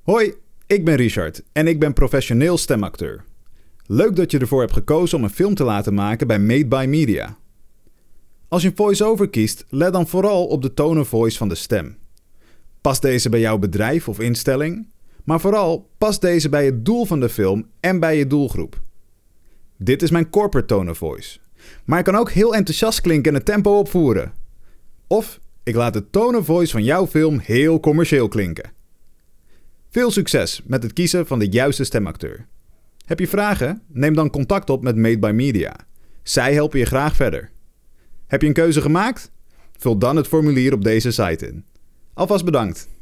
Hoi, ik ben Richard en ik ben professioneel stemacteur. Leuk dat je ervoor hebt gekozen om een film te laten maken bij Made by Media. Als je een voice-over kiest, let dan vooral op de tone of voice van de stem. Past deze bij jouw bedrijf of instelling? Maar vooral, past deze bij het doel van de film en bij je doelgroep? Dit is mijn corporate tone of voice. Maar ik kan ook heel enthousiast klinken en het tempo opvoeren. Of ik laat de tone of voice van jouw film heel commercieel klinken. Veel succes met het kiezen van de juiste stemacteur. Heb je vragen? Neem dan contact op met Made by Media. Zij helpen je graag verder. Heb je een keuze gemaakt? Vul dan het formulier op deze site in. Alvast bedankt.